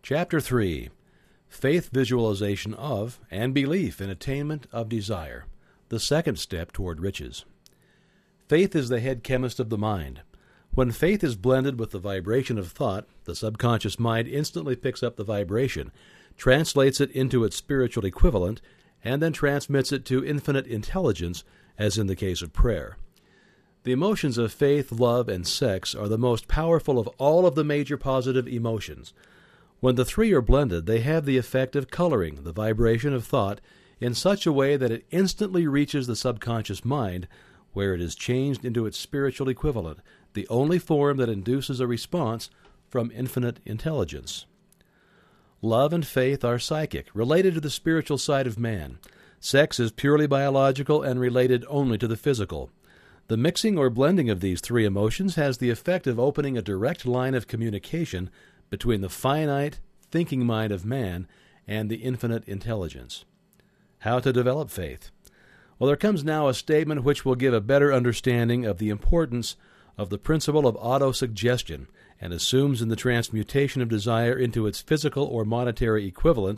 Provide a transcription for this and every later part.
Chapter 3. Faith Visualization of and Belief in Attainment of Desire, the second step toward riches. Faith is the head chemist of the mind. When faith is blended with the vibration of thought, the subconscious mind instantly picks up the vibration, translates it into its spiritual equivalent, and then transmits it to infinite intelligence, as in the case of prayer. The emotions of faith, love, and sex are the most powerful of all of the major positive emotions. When the three are blended, they have the effect of coloring the vibration of thought in such a way that it instantly reaches the subconscious mind, where it is changed into its spiritual equivalent, the only form that induces a response from infinite intelligence. Love and faith are psychic, related to the spiritual side of man. Sex is purely biological and related only to the physical. The mixing or blending of these three emotions has the effect of opening a direct line of communication between the finite, thinking mind of man and the infinite intelligence. How to develop faith? Well, there comes now a statement which will give a better understanding of the importance of the principle of autosuggestion and assumes in the transmutation of desire into its physical or monetary equivalent,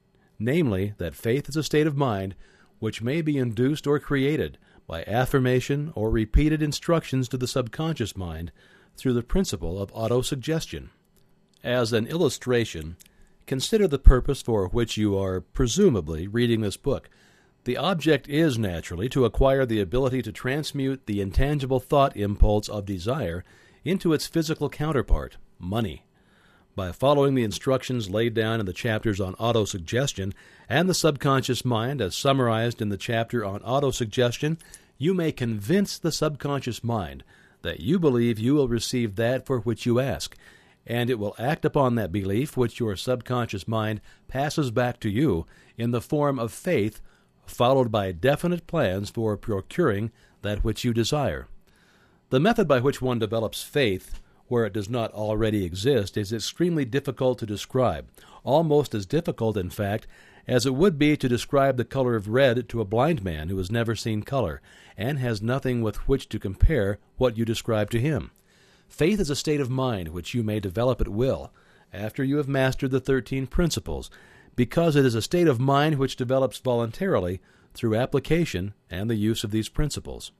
namely that faith is a state of mind which may be induced or created by affirmation or repeated instructions to the subconscious mind through the principle of autosuggestion. As an illustration, consider the purpose for which you are presumably reading this book. The object is, naturally, to acquire the ability to transmute the intangible thought impulse of desire into its physical counterpart, money. By following the instructions laid down in the chapters on autosuggestion and the subconscious mind as summarized in the chapter on autosuggestion, you may convince the subconscious mind that you believe you will receive that for which you ask, and it will act upon that belief which your subconscious mind passes back to you in the form of faith, followed by definite plans for procuring that which you desire. The method by which one develops faith where it does not already exist is extremely difficult to describe, almost as difficult, in fact, as it would be to describe the color of red to a blind man who has never seen color and has nothing with which to compare what you describe to him. Faith is a state of mind which you may develop at will, after you have mastered the 13 principles, because it is a state of mind which develops voluntarily through application and the use of these principles.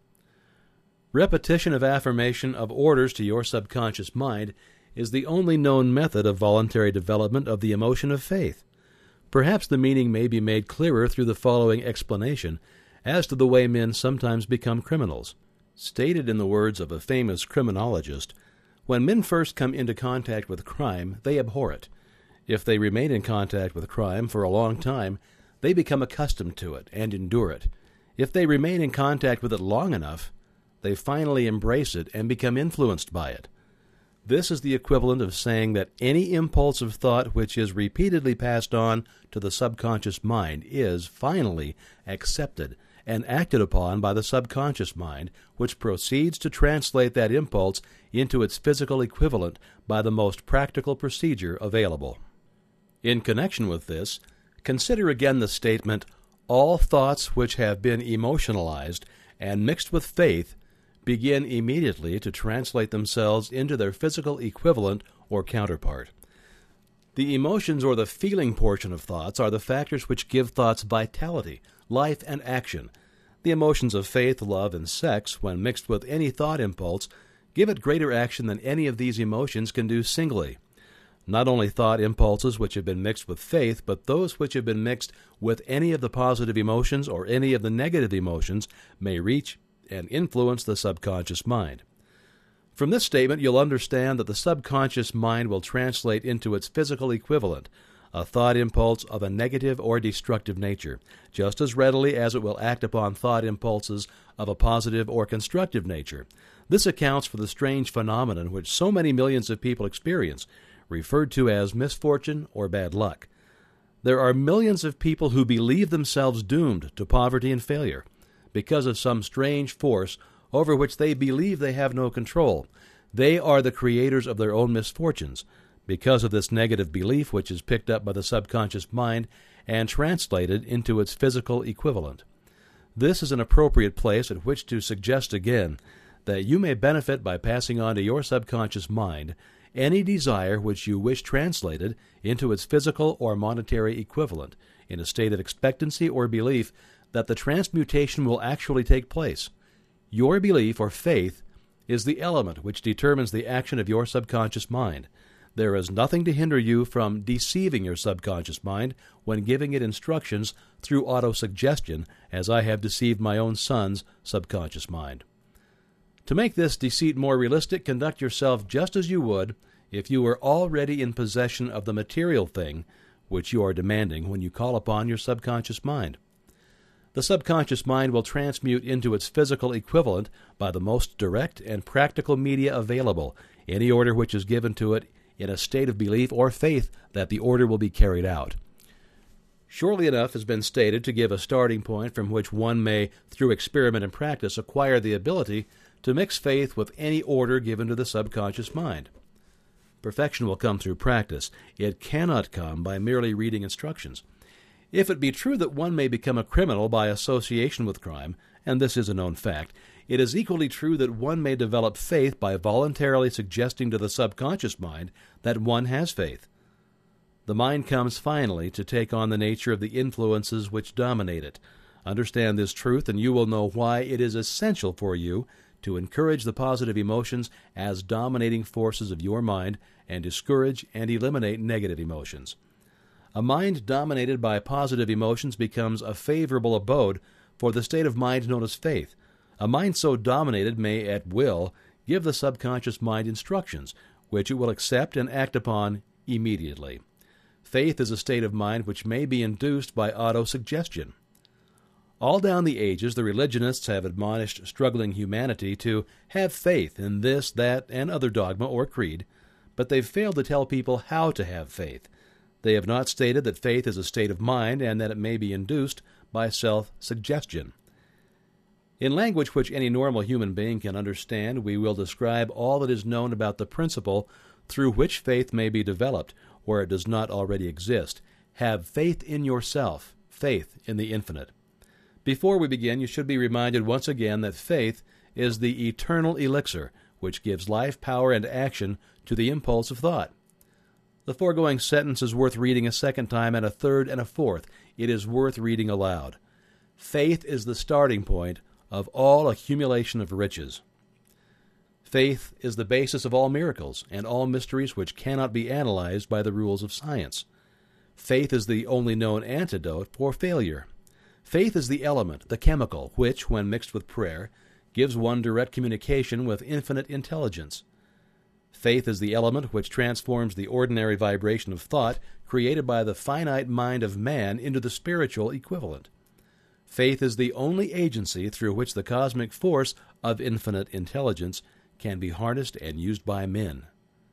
Repetition of affirmation of orders to your subconscious mind is the only known method of voluntary development of the emotion of faith. Perhaps the meaning may be made clearer through the following explanation as to the way men sometimes become criminals. Stated in the words of a famous criminologist, when men first come into contact with crime, they abhor it. If they remain in contact with crime for a long time, they become accustomed to it and endure it. If they remain in contact with it long enough, they finally embrace it and become influenced by it. This is the equivalent of saying that any impulse of thought which is repeatedly passed on to the subconscious mind is, finally, accepted and acted upon by the subconscious mind, which proceeds to translate that impulse into its physical equivalent by the most practical procedure available. In connection with this, consider again the statement, all thoughts which have been emotionalized and mixed with faith begin immediately to translate themselves into their physical equivalent or counterpart. The emotions or the feeling portion of thoughts are the factors which give thoughts vitality, life, and action. The emotions of faith, love, and sex, when mixed with any thought impulse, give it greater action than any of these emotions can do singly. Not only thought impulses which have been mixed with faith, but those which have been mixed with any of the positive emotions or any of the negative emotions may reach and influence the subconscious mind. From this statement, you'll understand that the subconscious mind will translate into its physical equivalent a thought impulse of a negative or destructive nature, just as readily as it will act upon thought impulses of a positive or constructive nature. This accounts for the strange phenomenon which so many millions of people experience, referred to as misfortune or bad luck. There are millions of people who believe themselves doomed to poverty and failure because of some strange force over which they believe they have no control. They are the creators of their own misfortunes because of this negative belief which is picked up by the subconscious mind and translated into its physical equivalent. This is an appropriate place at which to suggest again that you may benefit by passing on to your subconscious mind any desire which you wish translated into its physical or monetary equivalent, in a state of expectancy or belief that the transmutation will actually take place. Your belief or faith is the element which determines the action of your subconscious mind. There is nothing to hinder you from deceiving your subconscious mind when giving it instructions through autosuggestion, as I have deceived my own son's subconscious mind. To make this deceit more realistic, conduct yourself just as you would if you were already in possession of the material thing which you are demanding when you call upon your subconscious mind. The subconscious mind will transmute into its physical equivalent by the most direct and practical media available any order which is given to it in a state of belief or faith that the order will be carried out. Surely enough has been stated to give a starting point from which one may, through experiment and practice, acquire the ability to mix faith with any order given to the subconscious mind. Perfection will come through practice. It cannot come by merely reading instructions. If it be true that one may become a criminal by association with crime, and this is a known fact, it is equally true that one may develop faith by voluntarily suggesting to the subconscious mind that one has faith. The mind comes finally to take on the nature of the influences which dominate it. Understand this truth, and you will know why it is essential for you to encourage the positive emotions as dominating forces of your mind and discourage and eliminate negative emotions. A mind dominated by positive emotions becomes a favorable abode for the state of mind known as faith. A mind so dominated may, at will, give the subconscious mind instructions, which it will accept and act upon immediately. Faith is a state of mind which may be induced by autosuggestion. All down the ages, the religionists have admonished struggling humanity to have faith in this, that, and other dogma or creed, but they've failed to tell people how to have faith. They have not stated that faith is a state of mind and that it may be induced by self-suggestion. In language which any normal human being can understand, we will describe all that is known about the principle through which faith may be developed, where it does not already exist. Have faith in yourself, faith in the infinite. Before we begin, you should be reminded once again that faith is the eternal elixir which gives life, power, and action to the impulse of thought. The foregoing sentence is worth reading a second time and a third and a fourth. It is worth reading aloud. Faith is the starting point of all accumulation of riches. Faith is the basis of all miracles and all mysteries which cannot be analyzed by the rules of science. Faith is the only known antidote for failure. Faith is the element, the chemical, which, when mixed with prayer, gives one direct communication with infinite intelligence. Faith is the element which transforms the ordinary vibration of thought created by the finite mind of man into the spiritual equivalent. Faith is the only agency through which the cosmic force of infinite intelligence can be harnessed and used by men.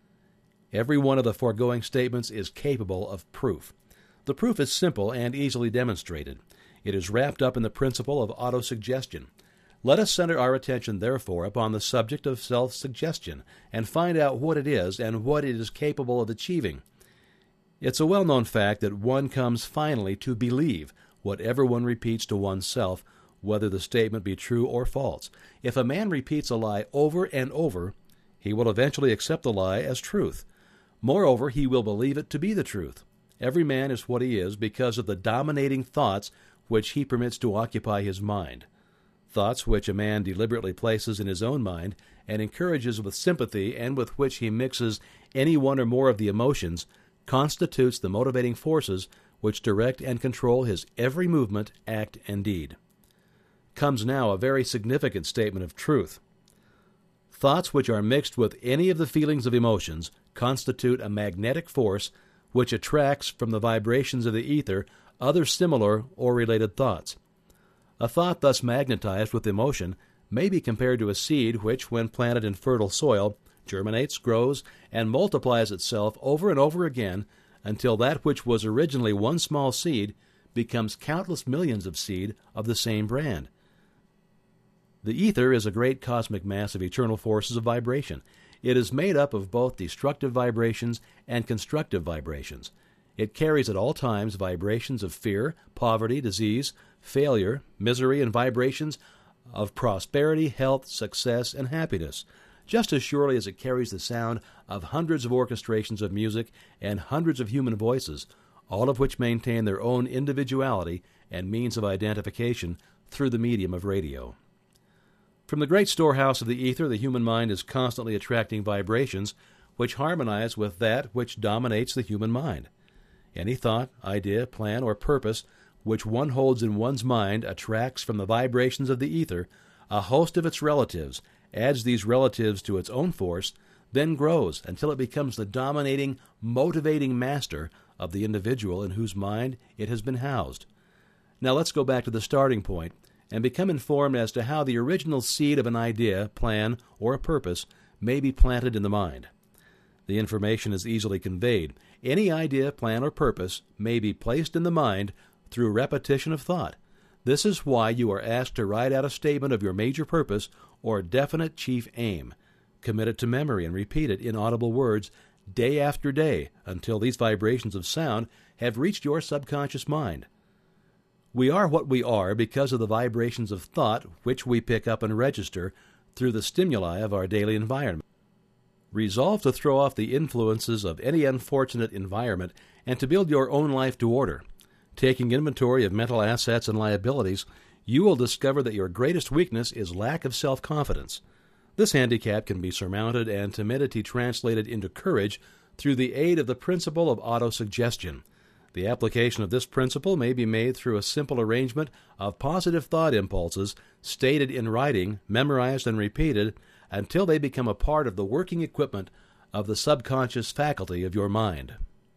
Every one of the foregoing statements is capable of proof. The proof is simple and easily demonstrated. It is wrapped up in the principle of autosuggestion. Let us center our attention, therefore, upon the subject of self-suggestion and find out what it is and what it is capable of achieving. It's a well-known fact that one comes finally to believe whatever one repeats to oneself, whether the statement be true or false. If a man repeats a lie over and over, he will eventually accept the lie as truth. Moreover, he will believe it to be the truth. Every man is what he is because of the dominating thoughts which he permits to occupy his mind. Thoughts which a man deliberately places in his own mind and encourages with sympathy and with which he mixes any one or more of the emotions constitutes the motivating forces which direct and control his every movement, act, and deed. Comes now a very significant statement of truth. Thoughts which are mixed with any of the feelings of emotions constitute a magnetic force which attracts from the vibrations of the ether other similar or related thoughts. A thought thus magnetized with emotion may be compared to a seed which, when planted in fertile soil, germinates, grows, and multiplies itself over and over again until that which was originally one small seed becomes countless millions of seed of the same brand. The ether is a great cosmic mass of eternal forces of vibration. It is made up of both destructive vibrations and constructive vibrations. It carries at all times vibrations of fear, poverty, disease, failure, misery, and vibrations of prosperity, health, success, and happiness. just as surely as it carries the sound of hundreds of orchestrations of music and hundreds of human voices, all of which maintain their own individuality and means of identification through the medium of radio. From the great storehouse of the ether, the human mind is constantly attracting vibrations which harmonize with that which dominates the human mind. Any thought, idea, plan, or purpose which one holds in one's mind attracts from the vibrations of the ether a host of its relatives, adds these relatives to its own force, then grows until it becomes the dominating, motivating master of the individual in whose mind it has been housed. Now let's go back to the starting point and become informed as to how the original seed of an idea, plan, or a purpose may be planted in the mind. The information is easily conveyed. Any idea, plan, or purpose may be placed in the mind through repetition of thought. This is why you are asked to write out a statement of your major purpose or definite chief aim. Commit it to memory and repeat it in audible words day after day until these vibrations of sound have reached your subconscious mind. We are what we are because of the vibrations of thought which we pick up and register through the stimuli of our daily environment. Resolve to throw off the influences of any unfortunate environment and to build your own life to order. Taking inventory of mental assets and liabilities, you will discover that your greatest weakness is lack of self-confidence. This handicap can be surmounted and timidity translated into courage through the aid of the principle of autosuggestion. The application of this principle may be made through a simple arrangement of positive thought impulses stated in writing, memorized, and repeated until they become a part of the working equipment of the subconscious faculty of your mind.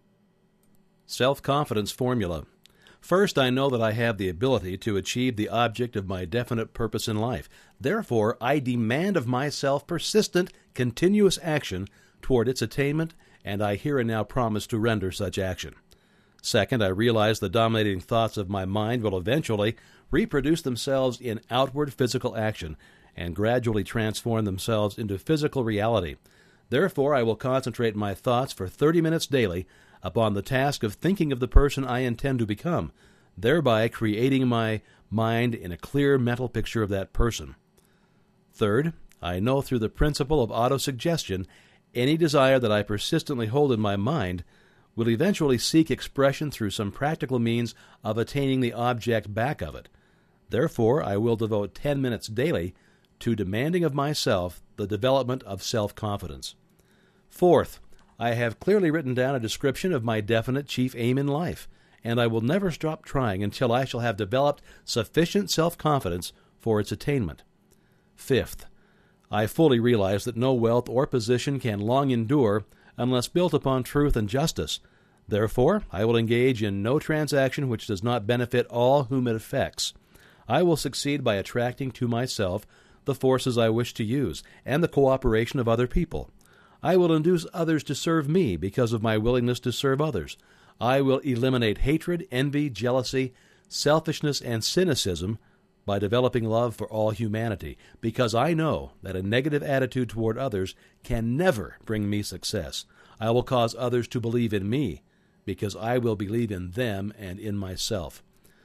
Self-confidence formula. First, I know that I have the ability to achieve the object of my definite purpose in life. Therefore, I demand of myself persistent, continuous action toward its attainment, and I here and now promise to render such action. Second, I realize the dominating thoughts of my mind will eventually reproduce themselves in outward physical action and gradually transform themselves into physical reality. Therefore, I will concentrate my thoughts for 30 minutes daily upon the task of thinking of the person I intend to become, thereby creating my mind in a clear mental picture of that person. Third, I know through the principle of autosuggestion any desire that I persistently hold in my mind will eventually seek expression through some practical means of attaining the object back of it. Therefore, I will devote 10 minutes daily to demanding of myself the development of self-confidence. Fourth, I have clearly written down a description of my definite chief aim in life, and I will never stop trying until I shall have developed sufficient self-confidence for its attainment. Fifth, I fully realize that no wealth or position can long endure unless built upon truth and justice. Therefore, I will engage in no transaction which does not benefit all whom it affects. I will succeed by attracting to myself the forces I wish to use and the cooperation of other people. I will induce others to serve me because of my willingness to serve others. I will eliminate hatred, envy, jealousy, selfishness, and cynicism by developing love for all humanity, because I know that a negative attitude toward others can never bring me success. I will cause others to believe in me, because I will believe in them and in myself.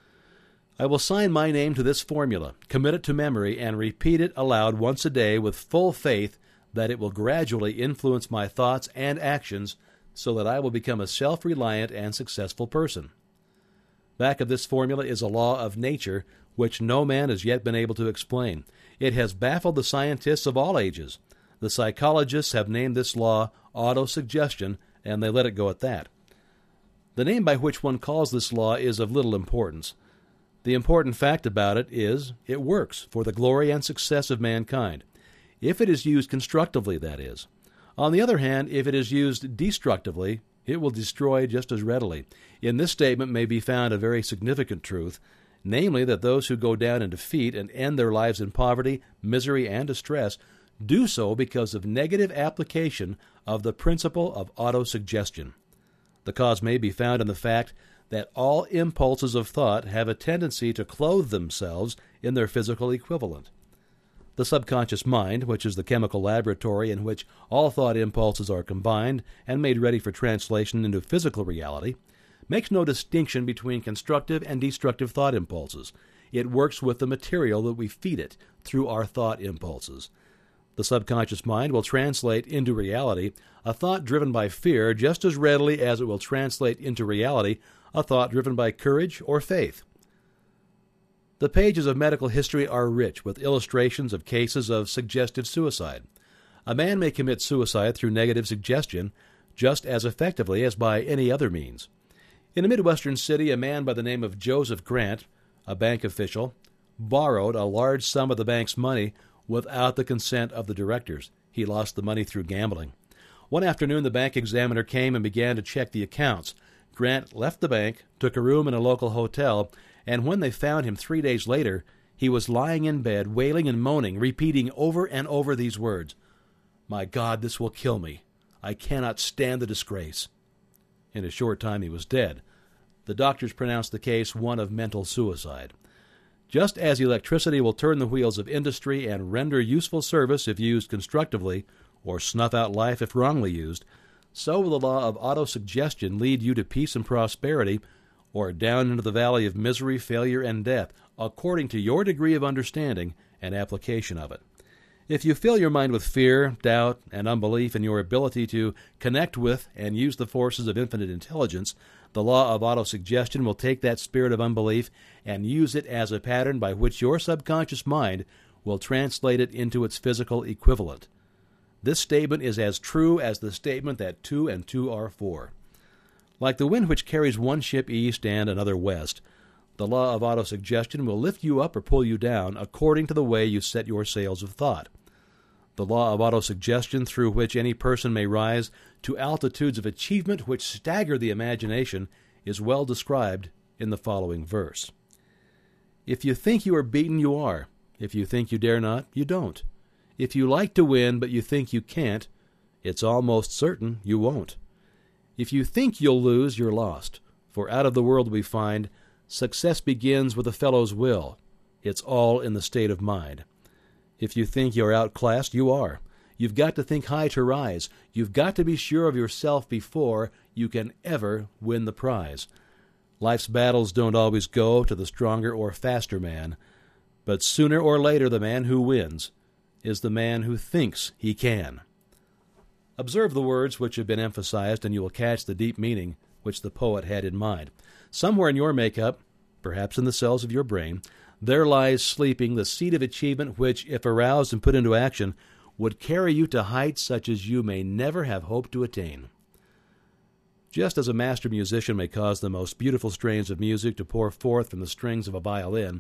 I will sign my name to this formula, commit it to memory, and repeat it aloud once a day with full faith that it will gradually influence my thoughts and actions so that I will become a self-reliant and successful person. Back of this formula is a law of nature which no man has yet been able to explain. It has baffled the scientists of all ages. The psychologists have named this law autosuggestion, and they let it go at that. The name by which one calls this law is of little importance. The important fact about it is it works for the glory and success of mankind. If it is used constructively, that is. On the other hand, if it is used destructively, it will destroy just as readily. In this statement may be found a very significant truth, namely that those who go down in defeat and end their lives in poverty, misery, and distress do so because of negative application of the principle of autosuggestion. The cause may be found in the fact that all impulses of thought have a tendency to clothe themselves in their physical equivalent. The subconscious mind, which is the chemical laboratory in which all thought impulses are combined and made ready for translation into physical reality, makes no distinction between constructive and destructive thought impulses. It works with the material that we feed it through our thought impulses. The subconscious mind will translate into reality a thought driven by fear just as readily as it will translate into reality a thought driven by courage or faith. The pages of medical history are rich with illustrations of cases of suggestive suicide. A man may commit suicide through negative suggestion just as effectively as by any other means. In a Midwestern city, a man by the name of Joseph Grant, a bank official, borrowed a large sum of the bank's money without the consent of the directors. He lost the money through gambling. One afternoon, the bank examiner came and began to check the accounts. Grant left the bank, took a room in a local hotel, and when they found him 3 days later, he was lying in bed, wailing and moaning, repeating over and over these words, "My God, this will kill me. I cannot stand the disgrace." In a short time, he was dead. The doctors pronounced the case one of mental suicide. Just as electricity will turn the wheels of industry and render useful service if used constructively, or snuff out life if wrongly used, so will the law of autosuggestion lead you to peace and prosperity, or down into the valley of misery, failure, and death, according to your degree of understanding and application of it. If you fill your mind with fear, doubt, and unbelief in your ability to connect with and use the forces of infinite intelligence, the law of autosuggestion will take that spirit of unbelief and use it as a pattern by which your subconscious mind will translate it into its physical equivalent. This statement is as true as the statement that 2 and 2 are 4. Like the wind which carries one ship east and another west, the law of autosuggestion will lift you up or pull you down according to the way you set your sails of thought. The law of autosuggestion through which any person may rise to altitudes of achievement which stagger the imagination is well described in the following verse. If you think you are beaten, you are. If you think you dare not, you don't. If you like to win but you think you can't, it's almost certain you won't. If you think you'll lose, you're lost. For out of the world we find, success begins with a fellow's will. It's all in the state of mind. If you think you're outclassed, you are. You've got to think high to rise. You've got to be sure of yourself before you can ever win the prize. Life's battles don't always go to the stronger or faster man, but sooner or later the man who wins is the man who thinks he can. Observe the words which have been emphasized, and you will catch the deep meaning which the poet had in mind. Somewhere in your makeup, perhaps in the cells of your brain, there lies sleeping the seed of achievement which, if aroused and put into action, would carry you to heights such as you may never have hoped to attain. Just as a master musician may cause the most beautiful strains of music to pour forth from the strings of a violin,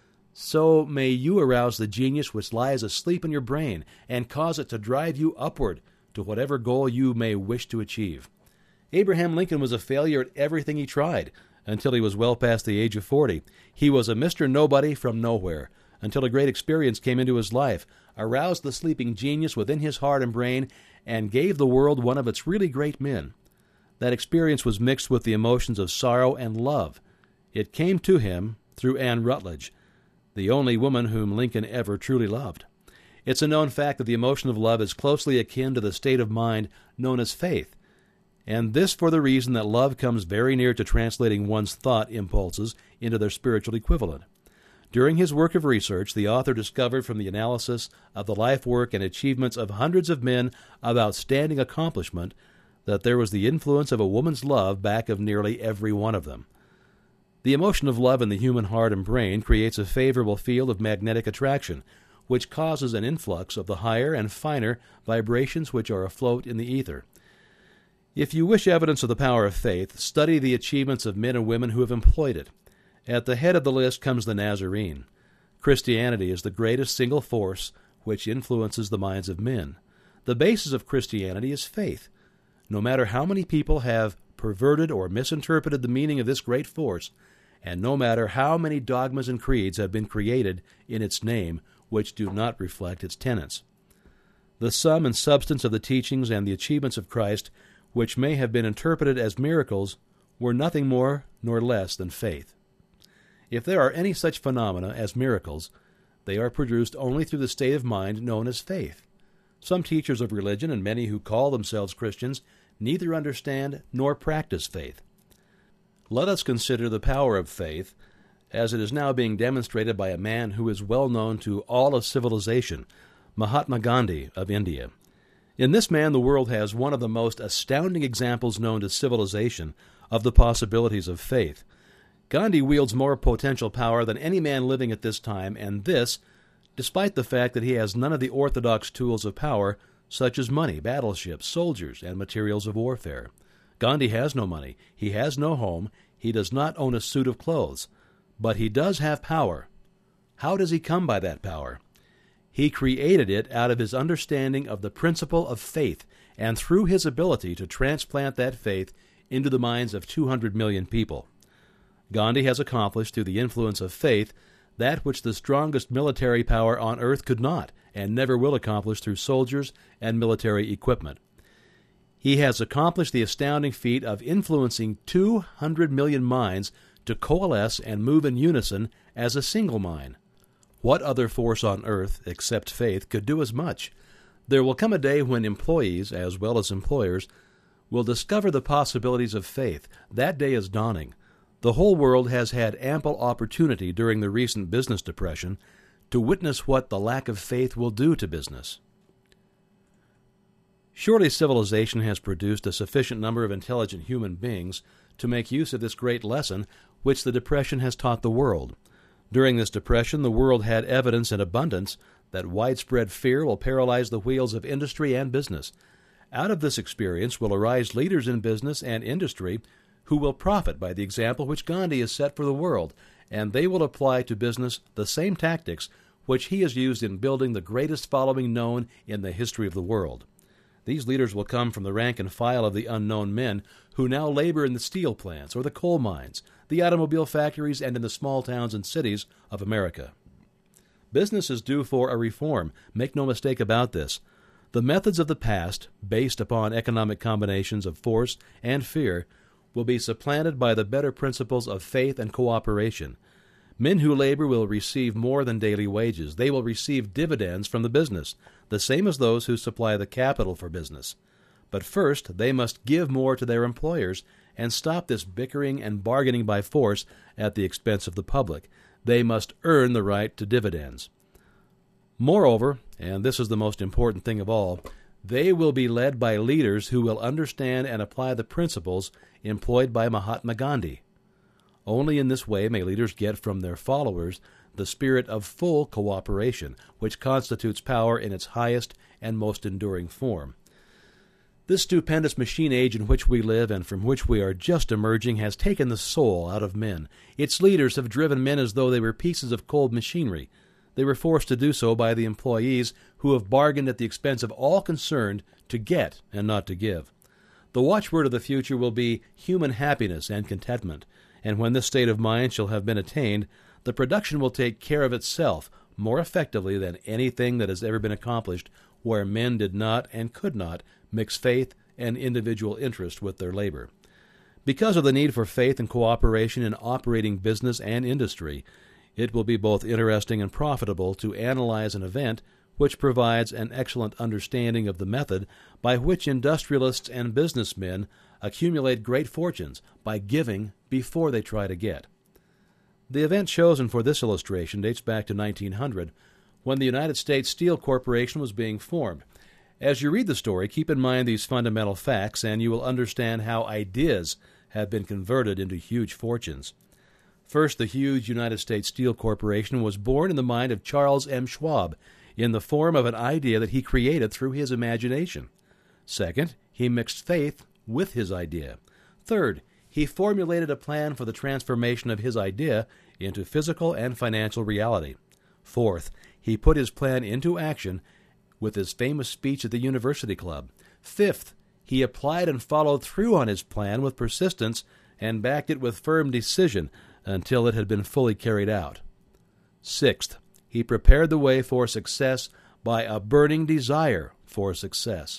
so may you arouse the genius which lies asleep in your brain and cause it to drive you upward to whatever goal you may wish to achieve. Abraham Lincoln was a failure at everything he tried until he was well past the age of 40. He was a Mr. Nobody from nowhere until a great experience came into his life, aroused the sleeping genius within his heart and brain, and gave the world one of its really great men. That experience was mixed with the emotions of sorrow and love. It came to him through Anne Rutledge, the only woman whom Lincoln ever truly loved. It's a known fact that the emotion of love is closely akin to the state of mind known as faith, and this for the reason that love comes very near to translating one's thought impulses into their spiritual equivalent. During his work of research, the author discovered from the analysis of the life work and achievements of hundreds of men of outstanding accomplishment that there was the influence of a woman's love back of nearly every one of them. The emotion of love in the human heart and brain creates a favorable field of magnetic attraction, which causes an influx of the higher and finer vibrations which are afloat in the ether. If you wish evidence of the power of faith, study the achievements of men and women who have employed it. At the head of the list comes the Nazarene. Christianity is the greatest single force which influences the minds of men. The basis of Christianity is faith. No matter how many people have perverted or misinterpreted the meaning of this great force, and no matter how many dogmas and creeds have been created in its name which do not reflect its tenets, the sum and substance of the teachings and the achievements of Christ, which may have been interpreted as miracles, were nothing more nor less than faith. If there are any such phenomena as miracles, they are produced only through the state of mind known as faith. Some teachers of religion and many who call themselves Christians neither understand nor practice faith. Let us consider the power of faith as it is now being demonstrated by a man who is well known to all of civilization, Mahatma Gandhi of India. In this man, the world has one of the most astounding examples known to civilization of the possibilities of faith. Gandhi wields more potential power than any man living at this time, and this, despite the fact that he has none of the orthodox tools of power, such as money, battleships, soldiers, and materials of warfare. Gandhi has no money, he has no home, he does not own a suit of clothes, but he does have power. How does he come by that power? He created it out of his understanding of the principle of faith, and through his ability to transplant that faith into the minds of 200 million people. Gandhi has accomplished, through the influence of faith, that which the strongest military power on earth could not, and never will accomplish through soldiers and military equipment. He has accomplished the astounding feat of influencing 200 million minds to coalesce and move in unison as a single mind. What other force on earth, except faith, could do as much? There will come a day when employees, as well as employers, will discover the possibilities of faith. That day is dawning. The whole world has had ample opportunity during the recent business depression to witness what the lack of faith will do to business. Surely civilization has produced a sufficient number of intelligent human beings to make use of this great lesson which the depression has taught the world. During this depression, the world had evidence in abundance that widespread fear will paralyze the wheels of industry and business. Out of this experience will arise leaders in business and industry who will profit by the example which Gandhi has set for the world, and they will apply to business the same tactics which he has used in building the greatest following known in the history of the world. These leaders will come from the rank and file of the unknown men who now labor in the steel plants or the coal mines, the automobile factories, and in the small towns and cities of America. Business is due for a reform. Make no mistake about this. The methods of the past, based upon economic combinations of force and fear, will be supplanted by the better principles of faith and cooperation. Men who labor will receive more than daily wages. They will receive dividends from the business, the same as those who supply the capital for business. But first, they must give more to their employers and stop this bickering and bargaining by force at the expense of the public. They must earn the right to dividends. Moreover, and this is the most important thing of all, they will be led by leaders who will understand and apply the principles employed by Mahatma Gandhi. Only in this way may leaders get from their followers the spirit of full cooperation, which constitutes power in its highest and most enduring form. This stupendous machine age in which we live and from which we are just emerging has taken the soul out of men. Its leaders have driven men as though they were pieces of cold machinery. They were forced to do so by the employees who have bargained at the expense of all concerned to get and not to give. The watchword of the future will be human happiness and contentment, and when this state of mind shall have been attained, the production will take care of itself more effectively than anything that has ever been accomplished where men did not and could not mix faith and individual interest with their labor. Because of the need for faith and cooperation in operating business and industry, it will be both interesting and profitable to analyze an event which provides an excellent understanding of the method by which industrialists and businessmen accumulate great fortunes by giving before they try to get. The event chosen for this illustration dates back to 1900, when the United States Steel Corporation was being formed. As you read the story, keep in mind these fundamental facts, and you will understand how ideas have been converted into huge fortunes. First, the huge United States Steel Corporation was born in the mind of Charles M. Schwab in the form of an idea that he created through his imagination. Second, he mixed faith with his idea. Third, he formulated a plan for the transformation of his idea into physical and financial reality. Fourth, he put his plan into action with his famous speech at the University Club. Fifth, he applied and followed through on his plan with persistence and backed it with firm decision until it had been fully carried out. Sixth, he prepared the way for success by a burning desire for success.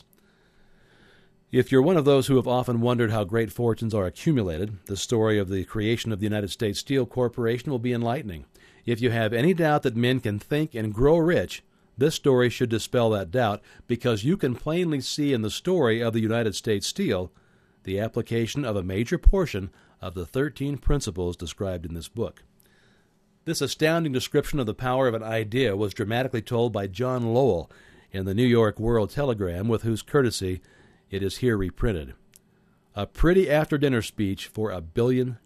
If you're one of those who have often wondered how great fortunes are accumulated, the story of the creation of the United States Steel Corporation will be enlightening. If you have any doubt that men can think and grow rich, this story should dispel that doubt, because you can plainly see in the story of the United States Steel the application of a major portion of the 13 principles described in this book. This astounding description of the power of an idea was dramatically told by John Lowell in the New York World Telegram, with whose courtesy it is here reprinted. A pretty after-dinner speech for $1 billion.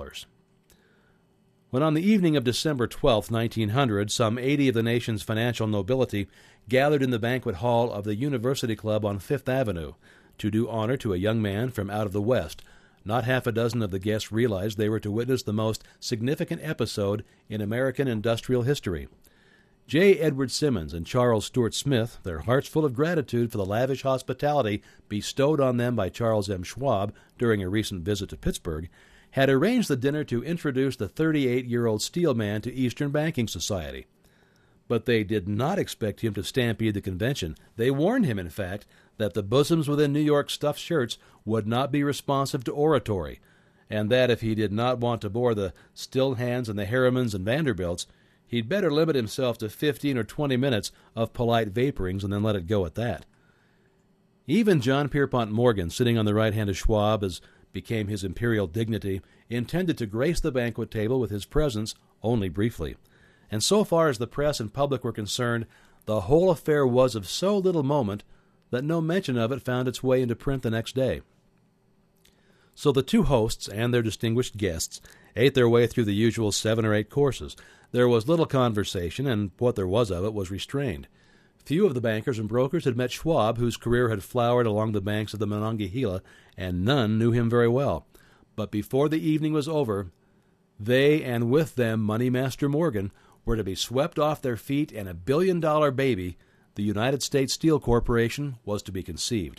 When on the evening of December 12, 1900, some 80 of the nation's financial nobility gathered in the banquet hall of the University Club on Fifth Avenue to do honor to a young man from out of the West, not half a dozen of the guests realized they were to witness the most significant episode in American industrial history. J. Edward Simmons and Charles Stuart Smith, their hearts full of gratitude for the lavish hospitality bestowed on them by Charles M. Schwab during a recent visit to Pittsburgh, had arranged the dinner to introduce the 38-year-old steel man to Eastern Banking Society. But they did not expect him to stampede the convention. They warned him, in fact, that the bosoms within New York stuffed shirts would not be responsive to oratory, and that if he did not want to bore the Stillhans and the Harrimans and Vanderbilts, he'd better limit himself to 15 or 20 minutes of polite vaporings and then let it go at that. Even John Pierpont Morgan, sitting on the right hand of Schwab as became his imperial dignity, intended to grace the banquet table with his presence only briefly. And so far as the press and public were concerned, the whole affair was of so little moment that no mention of it found its way into print the next day. So the two hosts and their distinguished guests ate their way through the usual 7 or 8 courses. There was little conversation, and what there was of it was restrained. Few of the bankers and brokers had met Schwab, whose career had flowered along the banks of the Monongahela, and none knew him very well. But before the evening was over, they, and with them Money Master Morgan, were to be swept off their feet, and $1 billion baby, the United States Steel Corporation, was to be conceived.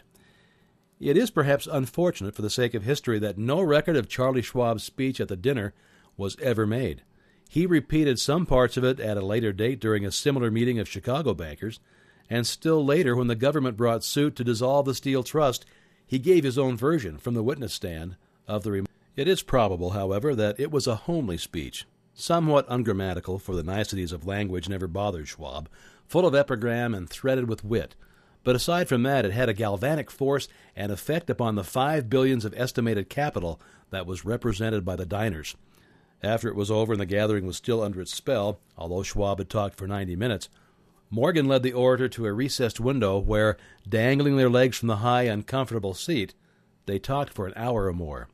It is perhaps unfortunate for the sake of history that no record of Charlie Schwab's speech at the dinner was ever made. He repeated some parts of it at a later date during a similar meeting of Chicago bankers, and still later, when the government brought suit to dissolve the Steel Trust, he gave his own version from the witness stand of the remarks. It is probable, however, that it was a homely speech, somewhat ungrammatical, for the niceties of language never bothered Schwab, full of epigram and threaded with wit. But aside from that, it had a galvanic force and effect upon the $5 billion of estimated capital that was represented by the diners. After it was over and the gathering was still under its spell, although Schwab had talked for 90 minutes, Morgan led the orator to a recessed window where, dangling their legs from the high, uncomfortable seat, they talked for an hour or more.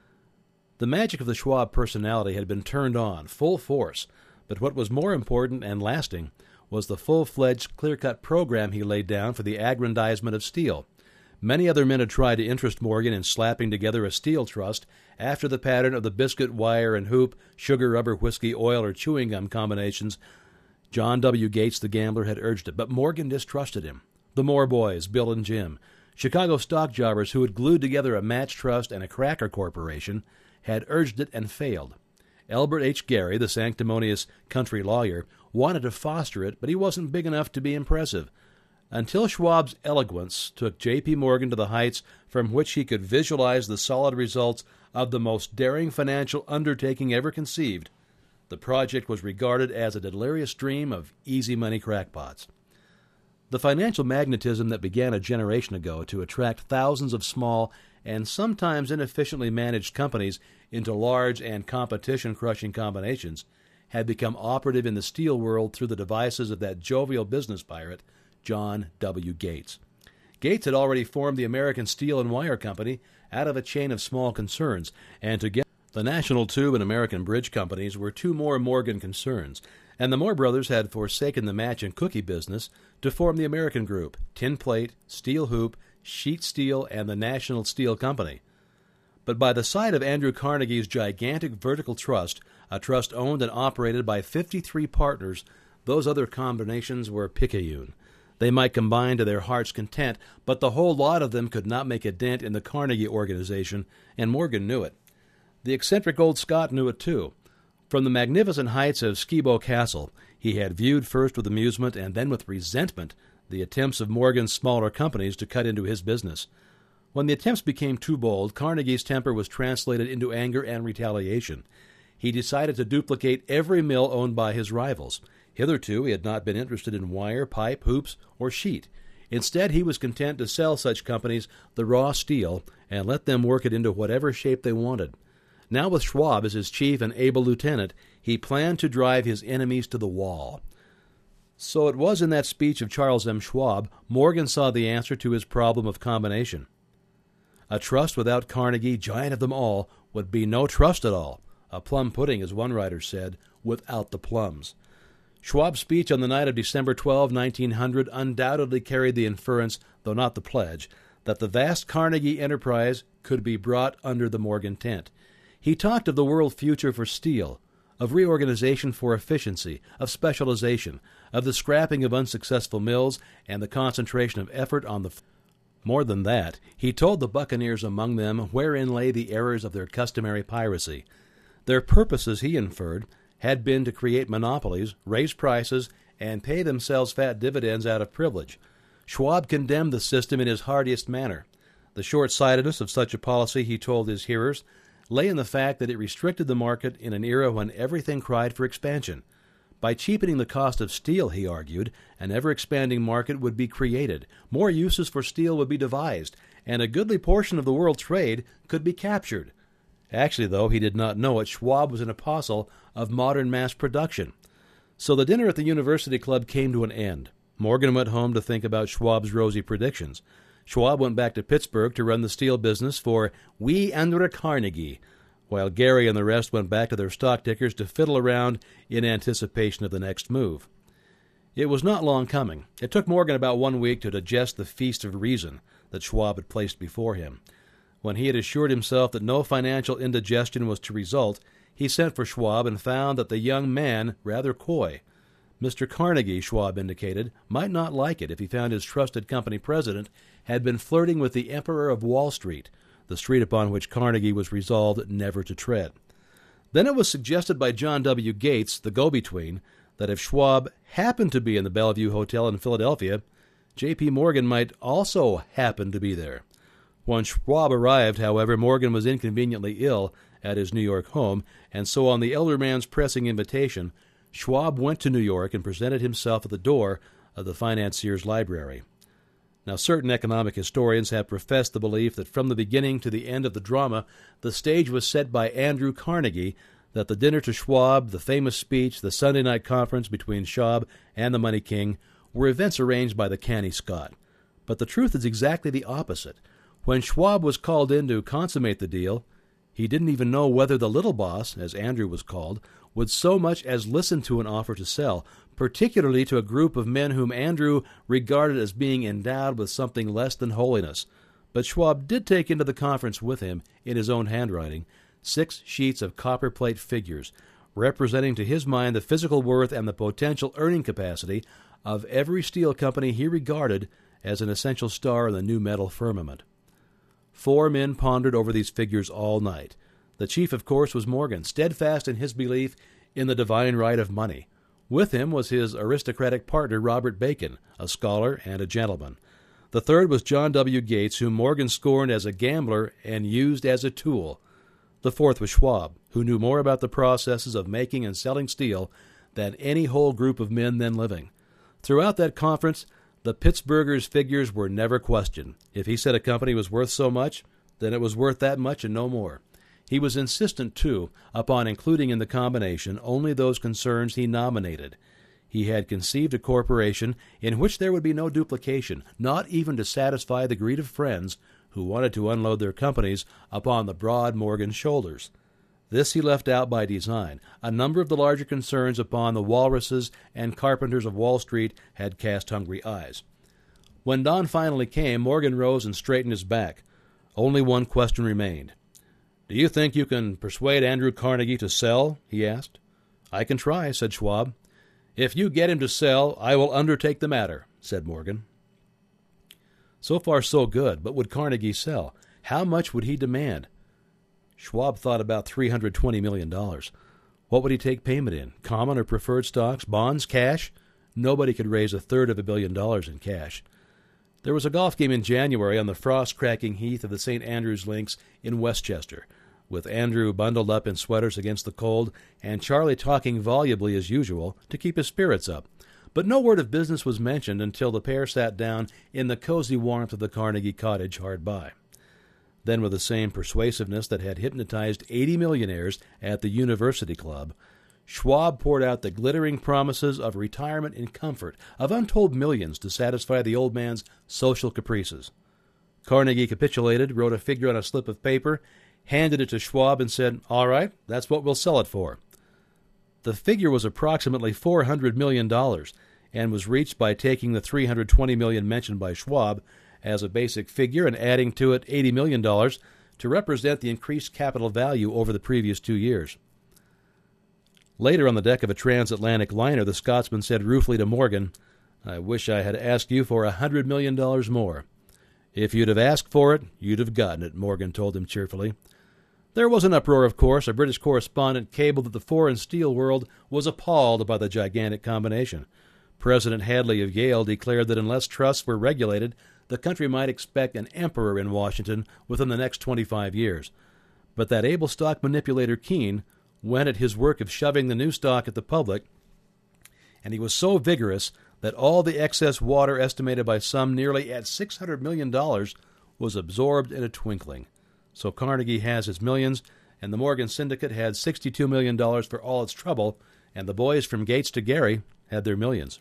The magic of the Schwab personality had been turned on, full force, but what was more important and lasting was the full-fledged, clear-cut program he laid down for the aggrandizement of steel. Many other men had tried to interest Morgan in slapping together a steel trust after the pattern of the biscuit, wire, and hoop, sugar, rubber, whiskey, oil, or chewing gum combinations. John W. Gates, the gambler, had urged it, but Morgan distrusted him. The Moore boys, Bill and Jim, Chicago stock jobbers who had glued together a match trust and a cracker corporation, had urged it and failed. Elbert H. Gary, the sanctimonious country lawyer, wanted to foster it, but he wasn't big enough to be impressive. Until Schwab's eloquence took J.P. Morgan to the heights from which he could visualize the solid results of the most daring financial undertaking ever conceived, the project was regarded as a delirious dream of easy money crackpots. The financial magnetism that began a generation ago to attract thousands of small and sometimes inefficiently managed companies into large and competition-crushing combinations had become operative in the steel world through the devices of that jovial business pirate, John W. Gates. Gates had already formed the American Steel and Wire Company out of a chain of small concerns, and together the National Tube and American Bridge Companies were two more Morgan concerns, and the Moore brothers had forsaken the match and cookie business to form the American Group, Tin Plate, Steel Hoop, Sheet Steel, and the National Steel Company. But by the side of Andrew Carnegie's gigantic vertical trust, a trust owned and operated by 53 partners, those other combinations were picayune. They might combine to their heart's content, but the whole lot of them could not make a dent in the Carnegie organization, and Morgan knew it. The eccentric old Scot knew it too. From the magnificent heights of Skibo Castle, he had viewed first with amusement and then with resentment the attempts of Morgan's smaller companies to cut into his business. When the attempts became too bold, Carnegie's temper was translated into anger and retaliation. He decided to duplicate every mill owned by his rivals. Hitherto he had not been interested in wire, pipe, hoops, or sheet. Instead, he was content to sell such companies the raw steel and let them work it into whatever shape they wanted. Now with Schwab as his chief and able lieutenant, he planned to drive his enemies to the wall. So it was in that speech of Charles M. Schwab, Morgan saw the answer to his problem of combination. A trust without Carnegie, giant of them all, would be no trust at all. A plum pudding, as one writer said, without the plums. Schwab's speech on the night of December 12, 1900, undoubtedly carried the inference, though not the pledge, that the vast Carnegie enterprise could be brought under the Morgan tent. He talked of the world future for steel, of reorganization for efficiency, of specialization, of the scrapping of unsuccessful mills, and the concentration of effort on the... More than that, he told the buccaneers among them wherein lay the errors of their customary piracy. Their purposes, he inferred, had been to create monopolies, raise prices, and pay themselves fat dividends out of privilege. Schwab condemned the system in his heartiest manner. The short-sightedness of such a policy, he told his hearers, lay in the fact that it restricted the market in an era when everything cried for expansion. By cheapening the cost of steel, he argued, an ever-expanding market would be created, more uses for steel would be devised, and a goodly portion of the world trade could be captured. Actually, though, he did not know it, Schwab was an apostle of modern mass production. So the dinner at the University Club came to an end. Morgan went home to think about Schwab's rosy predictions. Schwab went back to Pittsburgh to run the steel business for We Andra Carnegie, while Gary and the rest went back to their stock tickers to fiddle around in anticipation of the next move. It was not long coming. It took Morgan about 1 week to digest the feast of reason that Schwab had placed before him. When he had assured himself that no financial indigestion was to result, he sent for Schwab and found that the young man rather coy. Mr. Carnegie, Schwab indicated, might not like it if he found his trusted company president had been flirting with the Emperor of Wall Street, the street upon which Carnegie was resolved never to tread. Then it was suggested by John W. Gates, the go-between, that if Schwab happened to be in the Bellevue Hotel in Philadelphia, J.P. Morgan might also happen to be there. When Schwab arrived, however, Morgan was inconveniently ill at his New York home, and so on the elder man's pressing invitation, Schwab went to New York and presented himself at the door of the financier's library. Now, certain economic historians have professed the belief that from the beginning to the end of the drama, the stage was set by Andrew Carnegie, that the dinner to Schwab, the famous speech, the Sunday night conference between Schwab and the Money King were events arranged by the canny Scot. But the truth is exactly the opposite. When Schwab was called in to consummate the deal, he didn't even know whether the little boss, as Andrew was called, would so much as listen to an offer to sell, particularly to a group of men whom Andrew regarded as being endowed with something less than holiness. But Schwab did take into the conference with him, in his own handwriting, 6 sheets of copperplate figures, representing to his mind the physical worth and the potential earning capacity of every steel company he regarded as an essential star in the new metal firmament. 4 men pondered over these figures all night. The chief, of course, was Morgan, steadfast in his belief in the divine right of money. With him was his aristocratic partner, Robert Bacon, a scholar and a gentleman. The third was John W. Gates, whom Morgan scorned as a gambler and used as a tool. The fourth was Schwab, who knew more about the processes of making and selling steel than any whole group of men then living. Throughout that conference, the Pittsburghers' figures were never questioned. If he said a company was worth so much, then it was worth that much and no more. He was insistent, too, upon including in the combination only those concerns he nominated. He had conceived a corporation in which there would be no duplication, not even to satisfy the greed of friends who wanted to unload their companies upon the broad Morgan shoulders. This he left out by design. A number of the larger concerns upon the walruses and carpenters of Wall Street had cast hungry eyes. When dawn finally came, Morgan rose and straightened his back. Only one question remained. "Do you think you can persuade Andrew Carnegie to sell?" he asked. "I can try," said Schwab. "If you get him to sell, I will undertake the matter," said Morgan. So far so good, but would Carnegie sell? How much would he demand? Schwab thought about $320 million. What would he take payment in? Common or preferred stocks? Bonds? Cash? Nobody could raise $350 million in cash. There was a golf game in January on the frost-cracking heath of the St. Andrews Links in Westchester, with Andrew bundled up in sweaters against the cold and Charlie talking volubly as usual to keep his spirits up. But no word of business was mentioned until the pair sat down in the cozy warmth of the Carnegie cottage hard by. Then, with the same persuasiveness that had hypnotized 80 millionaires at the University Club, Schwab poured out the glittering promises of retirement in comfort, of untold millions to satisfy the old man's social caprices. Carnegie capitulated, wrote a figure on a slip of paper, handed it to Schwab, and said, "All right, that's what we'll sell it for." The figure was approximately $400 million and was reached by taking the $320 million mentioned by Schwab as a basic figure and adding to it $80 million to represent the increased capital value over the previous 2 years. Later, on the deck of a transatlantic liner, the Scotsman said ruefully to Morgan, "I wish I had asked you for $100 million more." "If you'd have asked for it, you'd have gotten it," Morgan told him cheerfully. There was an uproar, of course. A British correspondent cabled that the foreign steel world was appalled by the gigantic combination. President Hadley of Yale declared that unless trusts were regulated, the country might expect an emperor in Washington within the next 25 years. But that able stock manipulator Keene went at his work of shoving the new stock at the public, and he was so vigorous that all the excess water, estimated by some nearly at $600 million, was absorbed in a twinkling. So Carnegie has his millions, and the Morgan Syndicate had $62 million for all its trouble, and the boys from Gates to Gary had their millions.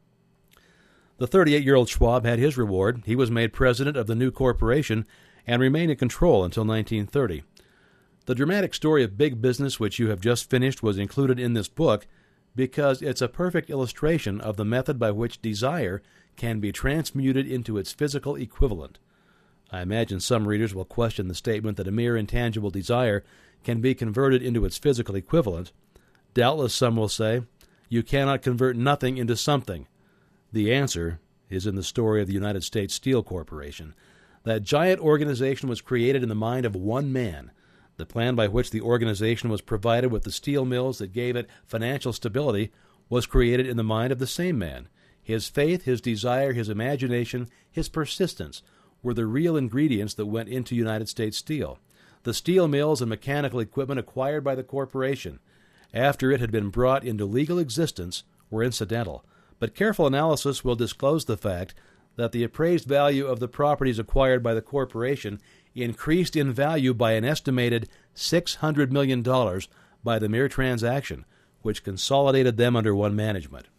The 38-year-old Schwab had his reward. He was made president of the new corporation and remained in control until 1930. The dramatic story of big business which you have just finished was included in this book because it's a perfect illustration of the method by which desire can be transmuted into its physical equivalent. I imagine some readers will question the statement that a mere intangible desire can be converted into its physical equivalent. Doubtless some will say, you cannot convert nothing into something. The answer is in the story of the United States Steel Corporation. That giant organization was created in the mind of one man. The plan by which the organization was provided with the steel mills that gave it financial stability was created in the mind of the same man. His faith, his desire, his imagination, his persistence were the real ingredients that went into United States Steel. The steel mills and mechanical equipment acquired by the corporation, after it had been brought into legal existence, were incidental. But careful analysis will disclose the fact that the appraised value of the properties acquired by the corporation increased in value by an estimated $600 million by the mere transaction, which consolidated them under one management.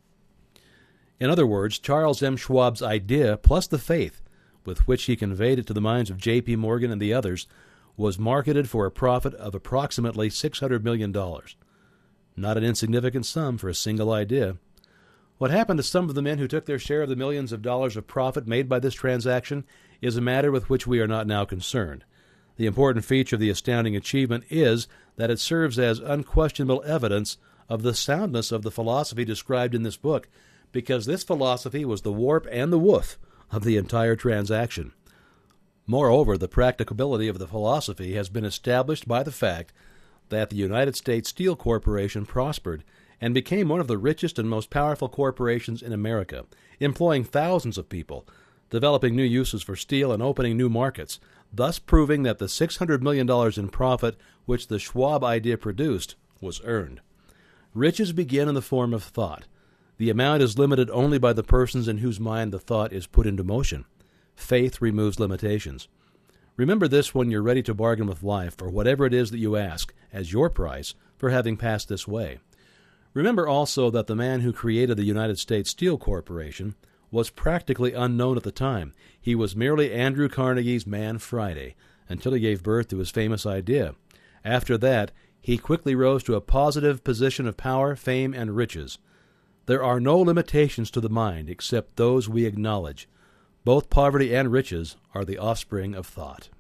In other words, Charles M. Schwab's idea, plus the faith with which he conveyed it to the minds of J.P. Morgan and the others, was marketed for a profit of approximately $600 million. Not an insignificant sum for a single idea. What happened to some of the men who took their share of the millions of dollars of profit made by this transaction is a matter with which we are not now concerned. The important feature of the astounding achievement is that it serves as unquestionable evidence of the soundness of the philosophy described in this book, because this philosophy was the warp and the woof of the entire transaction. Moreover, the practicability of the philosophy has been established by the fact that the United States Steel Corporation prospered and became one of the richest and most powerful corporations in America, employing thousands of people, developing new uses for steel and opening new markets, thus proving that the $600 million in profit which the Schwab idea produced was earned. Riches begin in the form of thought. The amount is limited only by the persons in whose mind the thought is put into motion. Faith removes limitations. Remember this when you're ready to bargain with life for whatever it is that you ask as your price for having passed this way. Remember also that the man who created the United States Steel Corporation was practically unknown at the time. He was merely Andrew Carnegie's Man Friday, until he gave birth to his famous idea. After that, he quickly rose to a positive position of power, fame, and riches. There are no limitations to the mind except those we acknowledge. Both poverty and riches are the offspring of thought.